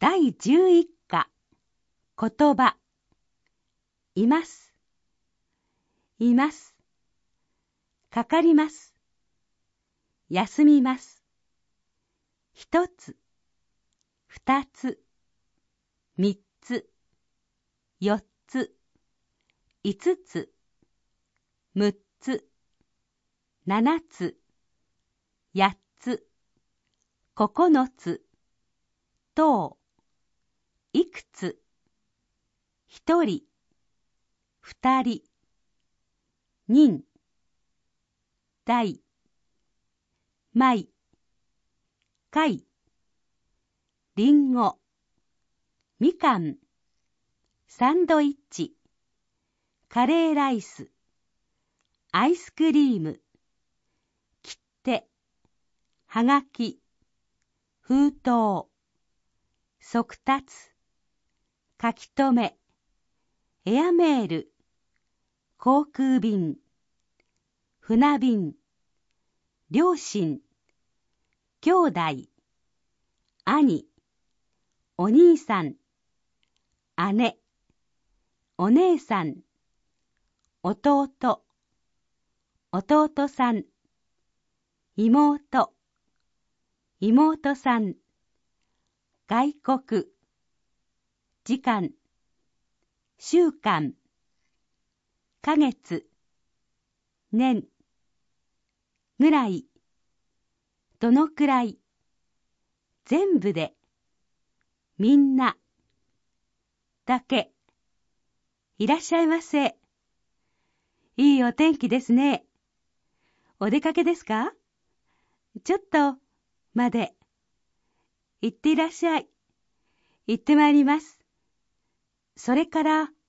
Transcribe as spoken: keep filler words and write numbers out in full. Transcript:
だいじゅういっか、言葉。います。います。かかります。休みます。一つ、二つ、三つ、四つ、五つ、六つ、七つ、八つ、九つ、十、いくつ、一人、二人、人、大、米、貝、りんご、みかん、サンドイッチ、カレーライス、アイスクリーム、切手、はがき、封筒、速達、書き留め、エアメール、航空便、船便、両親、兄弟、兄、お兄さん、姉、お姉さん、弟、弟さん、妹、妹さん、外国、時間、週間、ヶ月、年、ぐらい、どのくらい、全部で、みんな、だけ、いらっしゃいませ。いいお天気ですね。お出かけですか？ちょっと、まで。行っていらっしゃい。行ってまいります。それから、